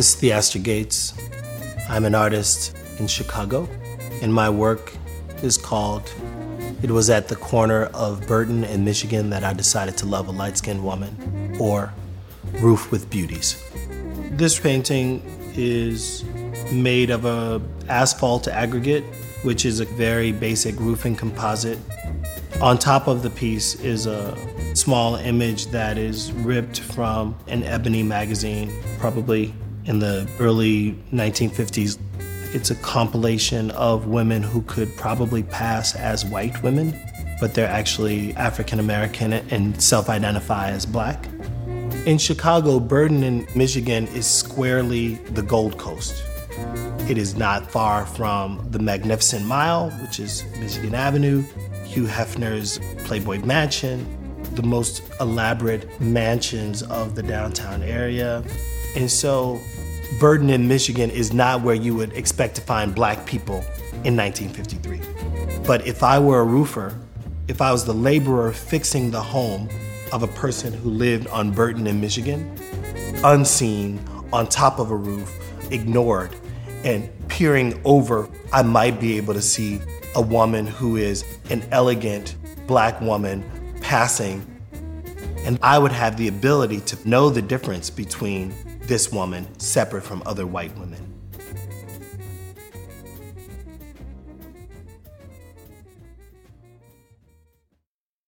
This is Theaster Gates. I'm an artist in Chicago, and my work is called It Was at the Corner of Burton and Michigan That I Decided to Love a Light-Skinned Woman, or Roof with Beauties. This painting is made of a asphalt aggregate, which is a very basic roofing composite. On top of the piece is a small image that is ripped from an Ebony magazine, probably in the early 1950s. It's a compilation of women who could probably pass as white women, but they're actually African American and self-identify as Black. In Chicago, Burton in Michigan is squarely the Gold Coast. It is not far from the Magnificent Mile, which is Michigan Avenue, Hugh Hefner's Playboy Mansion, the most elaborate mansions of the downtown area. And so Burton in Michigan is not where you would expect to find Black people in 1953. But if I were a roofer, if I was the laborer fixing the home of a person who lived on Burton in Michigan, unseen, on top of a roof, ignored, and peering over, I might be able to see a woman who is an elegant Black woman passing, and I would have the ability to know the difference between this woman separate from other white women.